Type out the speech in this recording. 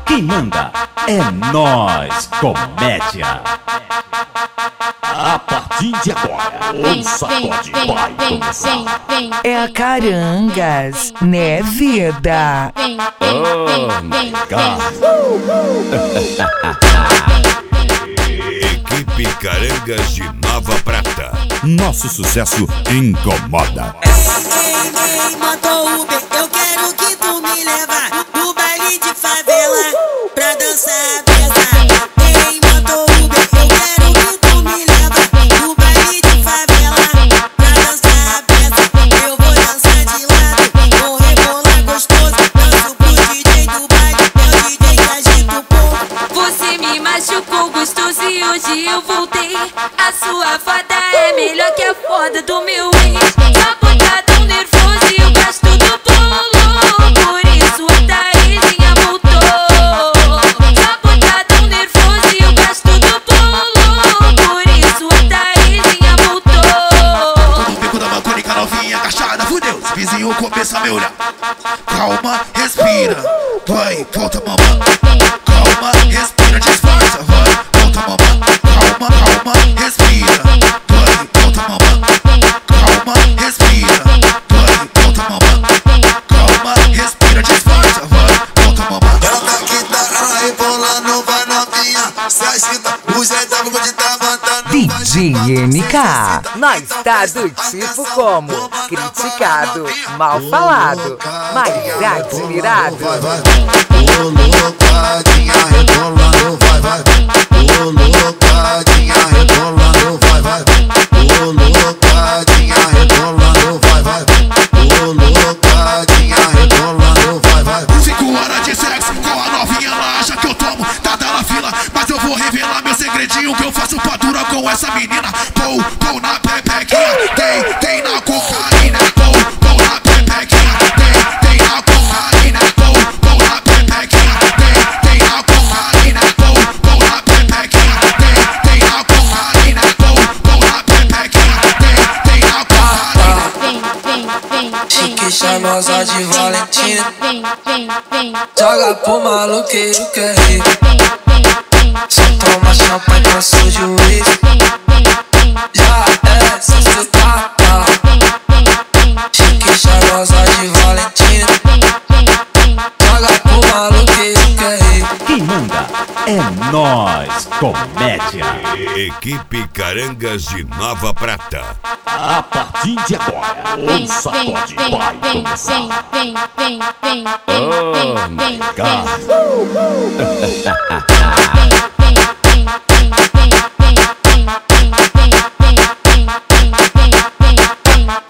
Quem manda é nós, comédia. A partir de agora, o sacode vai começar. É a Carangas, né, vida? Oh my God. Equipe Carangas de Nova Prata. Nosso sucesso incomoda. Ei, moto Uber, eu quero que tu me leva no baile de favela pra dançar pesada. Ei, moto Uber, eu quero que tu me leva no baile de favela pra dançar pesada. Eu vou dançar de lado, vou rebolar gostoso, danço pro DJ do baile, é o DJ que agita o povo. Você me machucou gostoso e hoje eu voltei. A sua foda é melhor que a foda do meu ex. Só botadão nervoso e o gasto do bolo, por isso a Thaisinha voltou. Só botadão nervoso e o gasto do bolo, por isso a Thaisinha voltou. Tô no beco da mancônica novinha, agachada, fudeu. Os vizinhos começam a me olhar. Calma, respira, vai, volta mamãe. Calma, respira, disfarça, vai, volta mamãe. Calma, calma, respira, vai, volta mamãe. Calma, respira, vai, volta mamãe. Calma, respira, disfarça, vai, volta mamãe. Ela tá aqui, tá, ela rebolando, vai novinha. Se agita, o jeito é de tá matando. DJ MK, nós tá do tipo como criticado, mal falado, mas admirado. Vai, vai, ô loucadinha rebolando, vai, vai. Ô loucadinha rebolando, vai, vai. Ô loucadinha rebolando, vai, vai. Ô loucadinha rebolando, vai, vai. 5 horas de sexo com a novinha, ela acha que eu tomo, tá na fila. Mas eu vou revelar meu segredinho que eu faço padura com essa menina. Pou na pepequinha, tem na cocaína. Pou na pepequinha, tem na cocaína. Pou na pepequinha, tem na cocaína. Pou na pepequinha, tem na cocaína. Pou na pepequinha, tem na cocaína. Chique charmosa de Valentina, joga pro maluqueiro que é rir. Só toma champanhe, canso de uísque. Já é sexta-feira. Chique charmosa de Valentina, joga pro maluqueiro que é rir. Quem manda é nós, comédia. Equipe Carangas de Nova Prata. A partir de agora, o sacode vai começar. Oh my God.